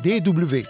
DW.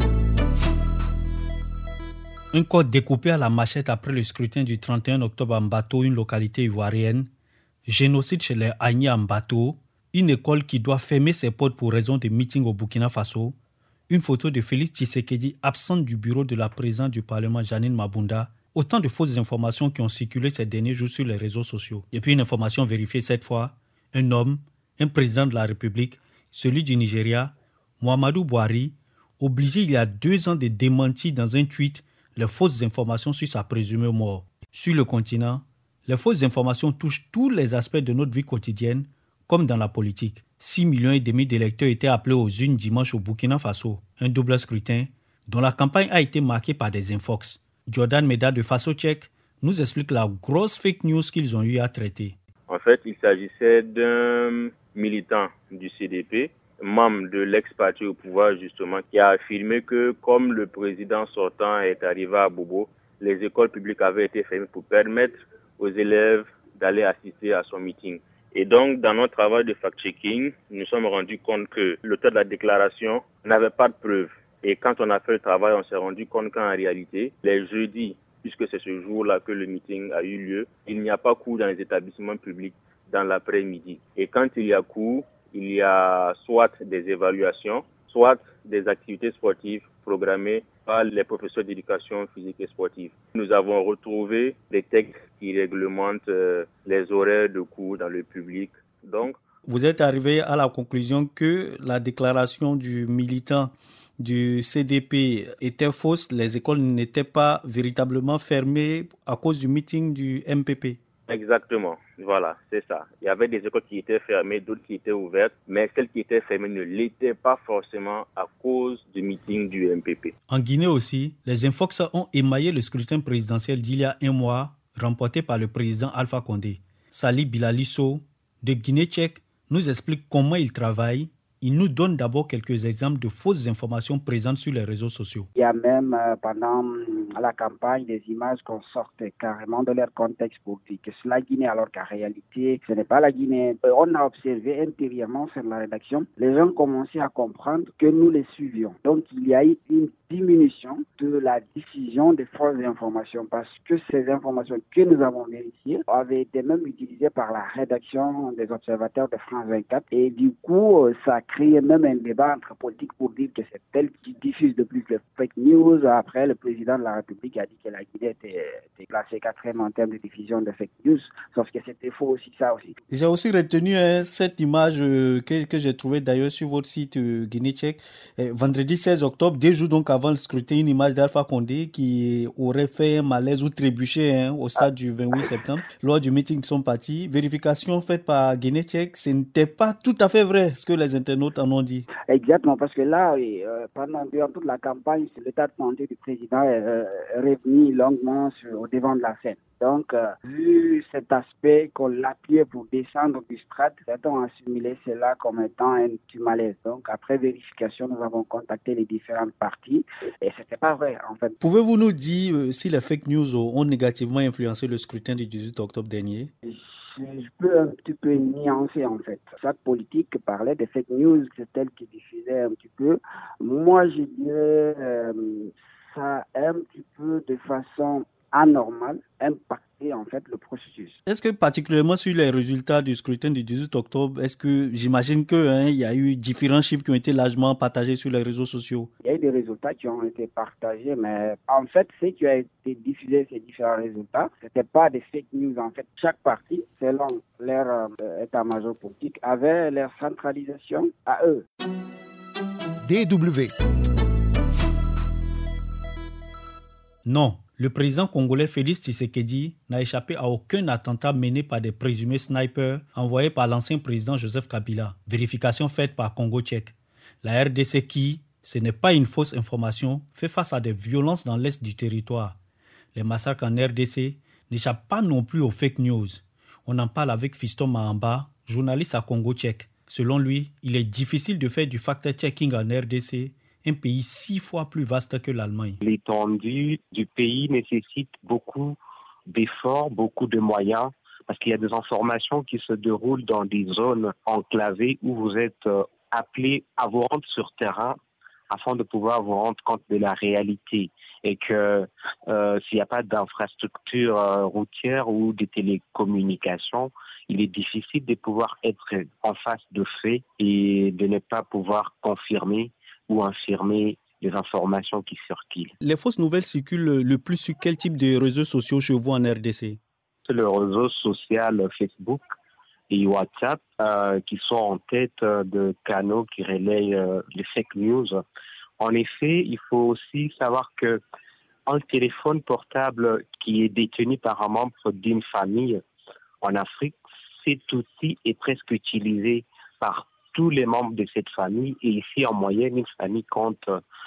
Un corps découpé à la machette après le scrutin du 31 octobre à Mbato, une localité ivoirienne. Génocide chez les Agni à Mbato. Une école qui doit fermer ses portes pour raison de meeting au Burkina Faso. Une photo de Félix Tshisekedi absente du bureau de la présidente du Parlement, Jeannine Mabunda. Autant de fausses informations qui ont circulé ces derniers jours sur les réseaux sociaux. Et puis une information vérifiée cette fois. Un homme, un président de la République, celui du Nigeria, Muhammadu Buhari, obligé il y a 2 ans de démentir dans un tweet les fausses informations sur sa présumée mort. Sur le continent, les fausses informations touchent tous les aspects de notre vie quotidienne, comme dans la politique. 6,5 millions d'électeurs étaient appelés aux urnes dimanche au Burkina Faso, un double scrutin dont la campagne a été marquée par des infox. Jordan Meda de Faso Tchèque nous explique la grosse fake news qu'ils ont eu à traiter. En fait, il s'agissait d'un militant du CDP, membre de l'ex-parti au pouvoir justement, qui a affirmé que comme le président sortant est arrivé à Bobo, les écoles publiques avaient été fermées pour permettre aux élèves d'aller assister à son meeting. Et donc, dans notre travail de fact-checking, nous nous sommes rendus compte que l'auteur de la déclaration n'avait pas de preuves. Et quand on a fait le travail, on s'est rendu compte qu'en réalité, les jeudis, puisque c'est ce jour-là que le meeting a eu lieu, il n'y a pas cours dans les établissements publics dans l'après-midi. Et quand il y a cours, il y a soit des évaluations, soit des activités sportives programmées par les professeurs d'éducation physique et sportive. Nous avons retrouvé des textes qui réglementent les horaires de cours dans le public. Donc, vous êtes arrivé à la conclusion que la déclaration du militant du CDP était fausse, les écoles n'étaient pas véritablement fermées à cause du meeting du MPP. Exactement, voilà, c'est ça. Il y avait des écoles qui étaient fermées, d'autres qui étaient ouvertes, mais celles qui étaient fermées ne l'étaient pas forcément à cause du meeting du MPP. En Guinée aussi, les Infox ont émaillé le scrutin présidentiel d'il y a 1 mois, remporté par le président Alpha Condé. Sali Bilalisso, de Guinée tchèque, nous explique comment il travaille. Il nous donne d'abord quelques exemples de fausses informations présentes sur les réseaux sociaux. Il y a même pendant la campagne des images qu'on sortait carrément de leur contexte pour dire que c'est la Guinée alors qu'en réalité ce n'est pas la Guinée. On a observé intérieurement sur la rédaction, les gens commençaient à comprendre que nous les suivions. Donc il y a eu une diminution de la diffusion des fausses informations parce que ces informations que nous avons vérifiées avaient été même utilisées par la rédaction des observateurs de France 24 et du coup ça a créé même un débat entre politiques pour dire que c'est elle qui diffuse de plus les fake news. Après, le président de la République a dit que la Guinée était classée 4e en termes de diffusion de fake news, sauf que c'était faux aussi, ça aussi. J'ai aussi retenu cette image que j'ai trouvée d'ailleurs sur votre site Guinée tchèque. Vendredi 16 octobre, 2 jours donc avant le scrutin, une image d'Alpha Condé qui aurait fait un malaise ou trébuché au stade du 28 septembre lors du meeting de son parti. Vérification faite par Guinée tchèque, ce n'était pas tout à fait vrai ce que les internautes en ont dit. Exactement, parce que là, durant toute la campagne, l'état de santé du président est revenu longuement au devant de la scène. Donc, vu cet aspect qu'on l'appuyait pour descendre du strat, certains ont assimilé cela comme étant un petit malaise. Donc, après vérification, nous avons contacté les différentes parties et c'était pas vrai, en fait. Pouvez-vous nous dire si les fake news ont négativement influencé le scrutin du 18 octobre dernier? Je peux un petit peu nuancer en fait. Chaque politique parlait des fake news, c'est elle qui diffusait un petit peu. Moi, je dirais ça a un petit peu de façon anormale impacté en fait le processus. Est-ce que particulièrement sur les résultats du scrutin du 18 octobre, est-ce que j'imagine qu'il y a eu différents chiffres qui ont été largement partagés sur les réseaux sociaux? Il y a eu des résultats qui ont été partagés, mais en fait, ce qui a été diffusé, ces différents résultats, ce n'était pas des fake news. En fait, chaque parti, selon leur état-major politique, avait leur centralisation à eux. DW. Non, le président congolais Félix Tshisekedi n'a échappé à aucun attentat mené par des présumés snipers envoyés par l'ancien président Joseph Kabila. Vérification faite par Congo tchèque. La RDC qui, ce n'est pas une fausse information, fait face à des violences dans l'est du territoire. Les massacres en RDC n'échappent pas non plus aux fake news. On en parle avec Fiston Mahamba, journaliste à Congo tchèque. Selon lui, il est difficile de faire du fact-checking en RDC, un pays 6 fois plus vaste que l'Allemagne. L'étendue du pays nécessite beaucoup d'efforts, beaucoup de moyens, parce qu'il y a des informations qui se déroulent dans des zones enclavées où vous êtes appelé à vous rendre sur terrain afin de pouvoir vous rendre compte de la réalité. Et que s'il n'y a pas d'infrastructure routière ou de télécommunications, il est difficile de pouvoir être en face de faits et de ne pas pouvoir confirmer ou infirmer les informations qui circulent. Les fausses nouvelles circulent le plus sur quel type de réseaux sociaux chez vous en RDC? C'est le réseau social Facebook et WhatsApp qui sont en tête de canaux qui relayent les fake news. En effet, il faut aussi savoir que un téléphone portable qui est détenu par un membre d'une famille en Afrique, cet outil est presque utilisé par tous les membres de cette famille. Et ici, en moyenne, une famille compte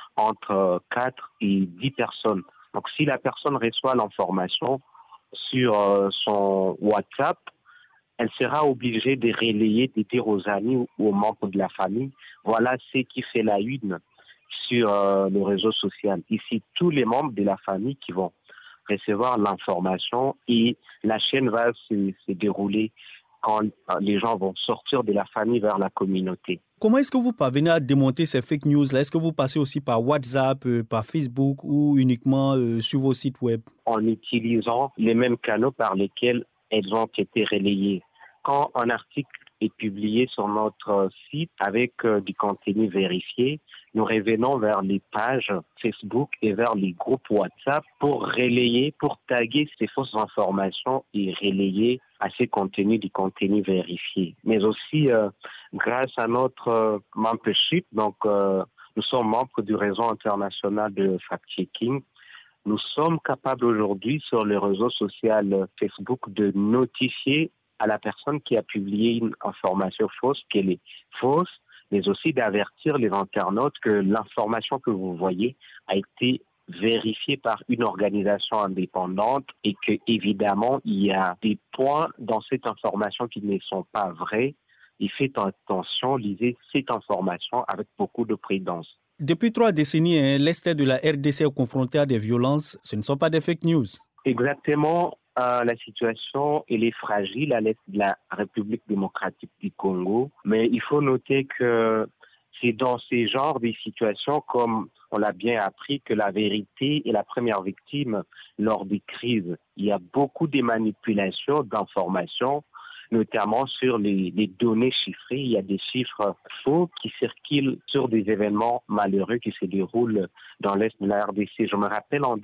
entre 4 et 10 personnes. Donc, si la personne reçoit l'information sur son WhatsApp, elle sera obligée de relayer, de dire aux amis ou aux membres de la famille, voilà ce qui fait la une sur le réseau social. Ici, tous les membres de la famille qui vont recevoir l'information et la chaîne va se dérouler quand les gens vont sortir de la famille vers la communauté. Comment est-ce que vous parvenez à démonter ces fake news-là? Est-ce que vous passez aussi par WhatsApp, par Facebook ou uniquement sur vos sites web? En utilisant les mêmes canaux par lesquels elles ont été relayées. Quand un article est publié sur notre site avec du contenu vérifié, nous revenons vers les pages Facebook et vers les groupes WhatsApp pour relayer, pour taguer ces fausses informations et relayer à ces contenus du contenu vérifié. Mais aussi, grâce à notre membership, donc nous sommes membres du réseau international de fact-checking, nous sommes capables aujourd'hui sur le réseau social Facebook de notifier à la personne qui a publié une information fausse qu'elle est fausse, mais aussi d'avertir les internautes que l'information que vous voyez a été vérifiée par une organisation indépendante et que évidemment il y a des points dans cette information qui ne sont pas vrais. Et faites attention, lisez cette information avec beaucoup de prudence. Depuis 3 décennies, l'Est de la RDC est confronté à des violences. Ce ne sont pas des fake news. Exactement. La situation elle est fragile à l'est de la République démocratique du Congo, mais il faut noter que c'est dans ces genres de situations, comme on l'a bien appris, que la vérité est la première victime lors des crises. Il y a beaucoup de manipulations d'informations, notamment sur les données chiffrées. Il y a des chiffres faux qui circulent sur des événements malheureux qui se déroulent dans l'est de la RDC. Je me rappelle en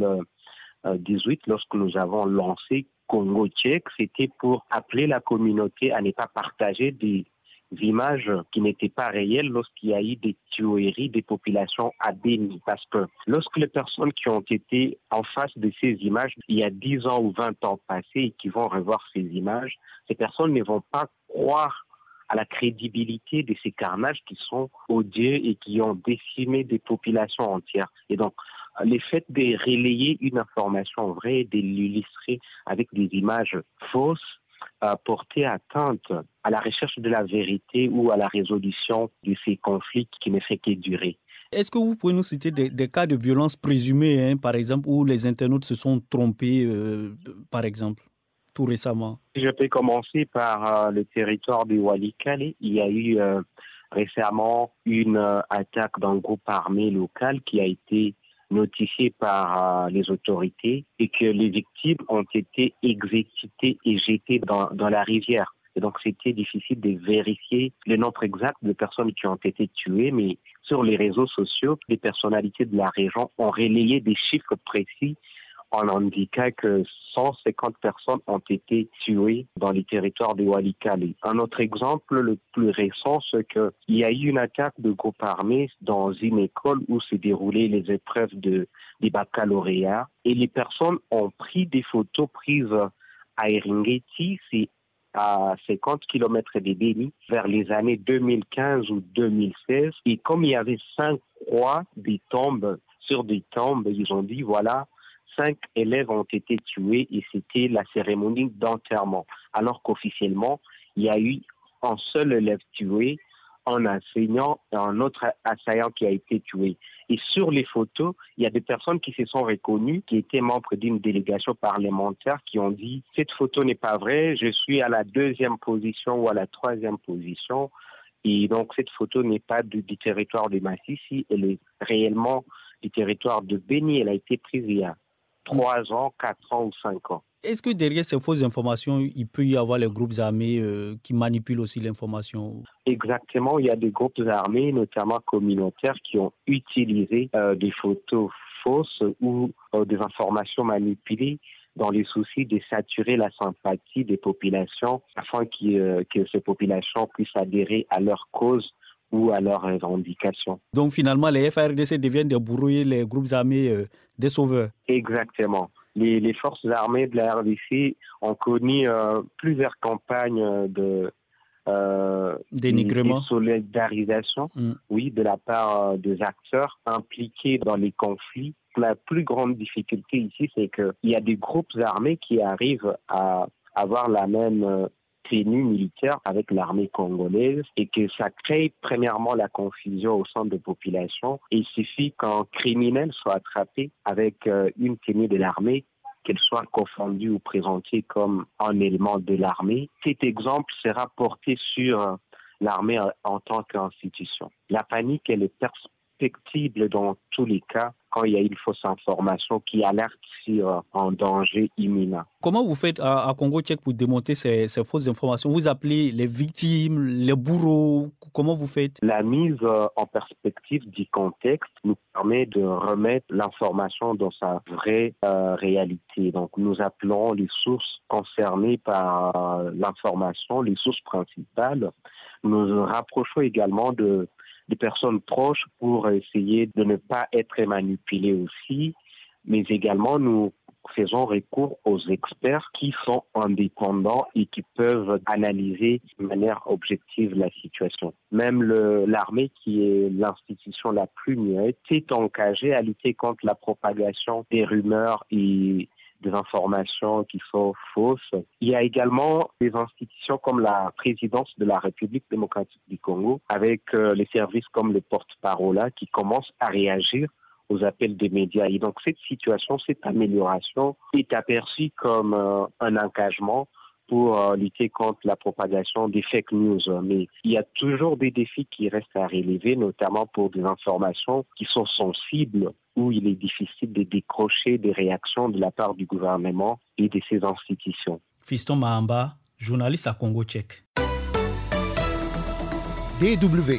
2018, lorsque nous avons lancé Congo Check, c'était pour appeler la communauté à ne pas partager des images qui n'étaient pas réelles lorsqu'il y a eu des tueries des populations à Béni. Parce que lorsque les personnes qui ont été en face de ces images, il y a 10 ans ou 20 ans passés et qui vont revoir ces images, ces personnes ne vont pas croire à la crédibilité de ces carnages qui sont odieux et qui ont décimé des populations entières. Et donc, le fait de relayer une information vraie, de l'illustrer avec des images fausses, porter atteinte à la recherche de la vérité ou à la résolution de ces conflits qui ne fait que durer. Est-ce que vous pouvez nous citer des cas de violence présumés, par exemple, où les internautes se sont trompés, par exemple, tout récemment? Je peux commencer par le territoire de Walikale. Il y a eu récemment une attaque d'un groupe armé local qui a été notifié par les autorités et que les victimes ont été exécutées et jetées dans la rivière. Et donc, c'était difficile de vérifier le nombre exact de personnes qui ont été tuées, mais sur les réseaux sociaux, les personnalités de la région ont relayé des chiffres précis en indiquant que 150 personnes ont été tuées dans les territoires de Walikale. Un autre exemple, le plus récent, c'est qu'il y a eu une attaque de groupes armés dans une école où se déroulaient les épreuves des baccalauréats. Et les personnes ont pris des photos prises à Eringeti, c'est à 50 km de Béni, vers les années 2015 ou 2016. Et comme il y avait 5 croix, des tombes sur des tombes, ils ont dit, voilà, 5 élèves ont été tués et c'était la cérémonie d'enterrement. Alors qu'officiellement, il y a eu un seul élève tué, un enseignant et un autre assaillant qui a été tué. Et sur les photos, il y a des personnes qui se sont reconnues, qui étaient membres d'une délégation parlementaire, qui ont dit « cette photo n'est pas vraie, je suis à la 2e position ou à la 3e position ». Et donc, cette photo n'est pas du territoire de Massissi, elle est réellement du territoire de Beni. Elle a été prise il y a 3 ans, 4 ans ou 5 ans. Est-ce que derrière ces fausses informations, il peut y avoir les groupes armés qui manipulent aussi l'information? Exactement, il y a des groupes armés, notamment communautaires, qui ont utilisé des photos fausses ou des informations manipulées dans le souci de saturer la sympathie des populations afin que ces populations puissent adhérer à leur cause ou à leurs revendications. Donc finalement, les FARDC deviennent des bourreaux, les groupes armés des sauveurs. Exactement. Les forces armées de la RDC ont connu plusieurs campagnes de dénigrement, solidarisation, oui, de la part des acteurs impliqués dans les conflits. La plus grande difficulté ici, c'est qu'il y a des groupes armés qui arrivent à avoir la même tenue militaire avec l'armée congolaise et que ça crée premièrement la confusion au sein de populations. Il suffit qu'un criminel soit attrapé avec une tenue de l'armée, qu'elle soit confondue ou présentée comme un élément de l'armée. Cet exemple sera porté sur l'armée en tant qu'institution. La panique, elle est perceptible dans tous les cas quand il y a une fausse information qui alerte sur un danger imminent. Comment vous faites à Congo Tchèque pour démonter ces fausses informations? Vous appelez les victimes, les bourreaux, comment vous faites? La mise en perspective du contexte nous permet de remettre l'information dans sa vraie réalité. Donc nous appelons les sources concernées par l'information, les sources principales. Nous nous rapprochons également des personnes proches pour essayer de ne pas être manipulés aussi, mais également nous faisons recours aux experts qui sont indépendants et qui peuvent analyser de manière objective la situation. Même l'armée, qui est l'institution la plus muette, s'est engagée à lutter contre la propagation des rumeurs et des informations qui sont fausses. Il y a également des institutions comme la présidence de la République démocratique du Congo, avec les services comme le porte-parole qui commencent à réagir aux appels des médias. Et donc cette situation, cette amélioration est aperçue comme un engagement pour lutter contre la propagation des fake news. Mais il y a toujours des défis qui restent à relever, notamment pour des informations qui sont sensibles, où il est difficile de décrocher des réactions de la part du gouvernement et de ses institutions. Fiston Mahamba, journaliste à Congo Tchèque. DW.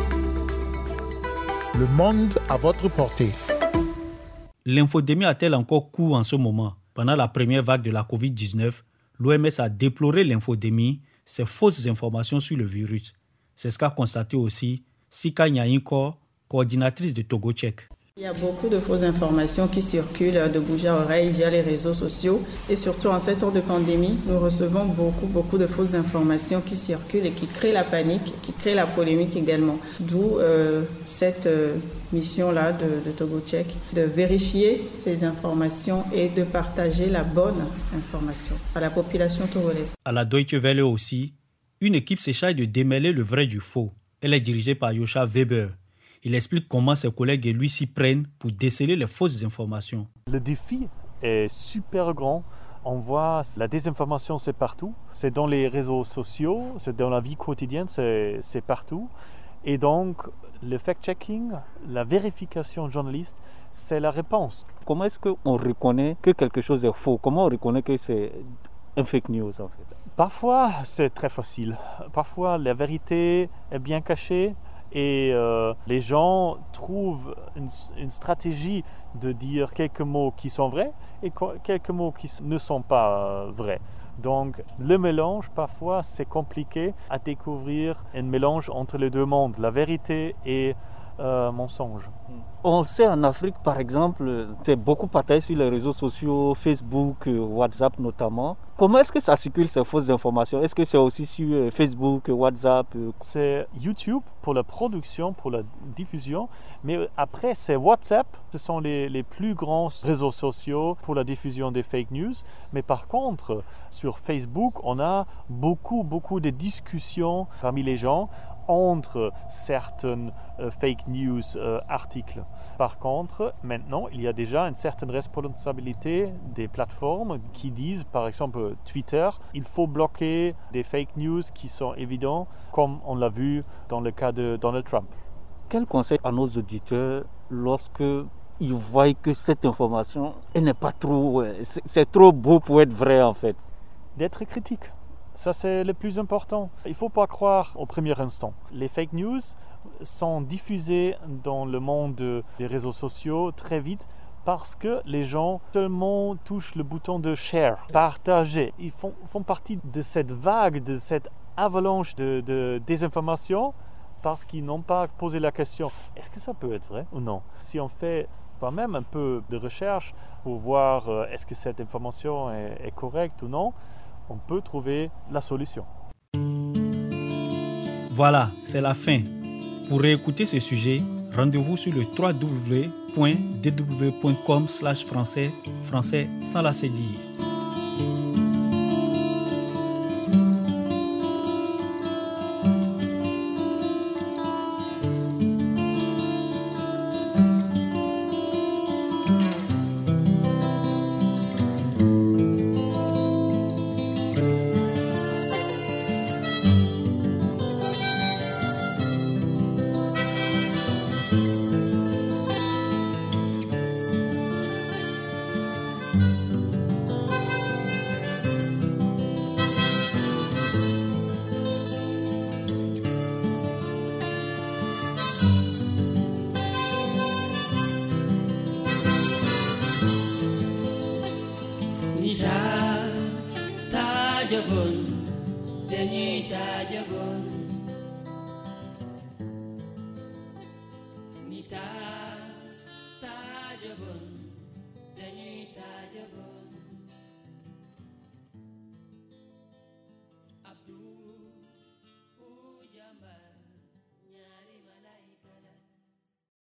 Le monde à votre portée. L'infodémie a-t-elle encore cours en ce moment? Pendant la première vague de la COVID-19, l'OMS a déploré l'infodémie, ces fausses informations sur le virus. C'est ce qu'a constaté aussi Sika Nyainko, coordinatrice de Togo Tchèque. Il y a beaucoup de fausses informations qui circulent de bouche à oreille via les réseaux sociaux et surtout en cette temps de pandémie, nous recevons beaucoup de fausses informations qui circulent et qui créent la panique, qui créent la polémique également. D'où cette mission-là de Togo Tchèque, de vérifier ces informations et de partager la bonne information à la population togolaise. À la Deutsche Welle aussi, une équipe s'échaille de démêler le vrai du faux. Elle est dirigée par Joscha Weber. Il explique comment ses collègues et lui s'y prennent pour déceler les fausses informations. Le défi est super grand. On voit la désinformation, c'est partout. C'est dans les réseaux sociaux, c'est dans la vie quotidienne, c'est partout. Et donc, le fact-checking, la vérification journaliste, c'est la réponse. Comment est-ce qu'on reconnaît que quelque chose est faux? Comment on reconnaît que c'est un fake news en fait? Parfois, c'est très facile. Parfois, la vérité est bien cachée. Et les gens trouvent une stratégie de dire quelques mots qui sont vrais et quelques mots qui ne sont pas vrais. Donc le mélange, parfois, c'est compliqué à découvrir, un mélange entre les deux mondes, la vérité et mensonge. On sait en Afrique, par exemple, c'est beaucoup partagé sur les réseaux sociaux, Facebook, WhatsApp notamment. Comment est-ce que ça circule ces fausses informations? Est-ce que c'est aussi sur Facebook, WhatsApp? C'est YouTube pour la production, pour la diffusion, mais après c'est WhatsApp. Ce sont les plus grands réseaux sociaux pour la diffusion des fake news. Mais par contre, sur Facebook, on a beaucoup de discussions parmi les gens entre certaines fake news articles. Par contre, maintenant, il y a déjà une certaine responsabilité des plateformes qui disent, par exemple Twitter, il faut bloquer des fake news qui sont évidents, comme on l'a vu dans le cas de Donald Trump. Quel conseil à nos auditeurs lorsque ils voient que cette information n'est pas trop, c'est trop beau pour être vrai en fait? D'être critique. Ça, c'est le plus important. Il ne faut pas croire au premier instant. Les fake news sont diffusées dans le monde des réseaux sociaux très vite parce que les gens seulement touchent le bouton de share, partager. Ils font partie de cette vague, de cette avalanche de désinformation parce qu'ils n'ont pas posé la question « est-ce que ça peut être vrai ou non ?» Si on fait quand même un peu de recherche pour voir est-ce que cette information est correcte ou non, on peut trouver la solution. Voilà, c'est la fin. Pour réécouter ce sujet, rendez-vous sur le www.dw.com/français, français sans la cédille. Dañuy taajaboon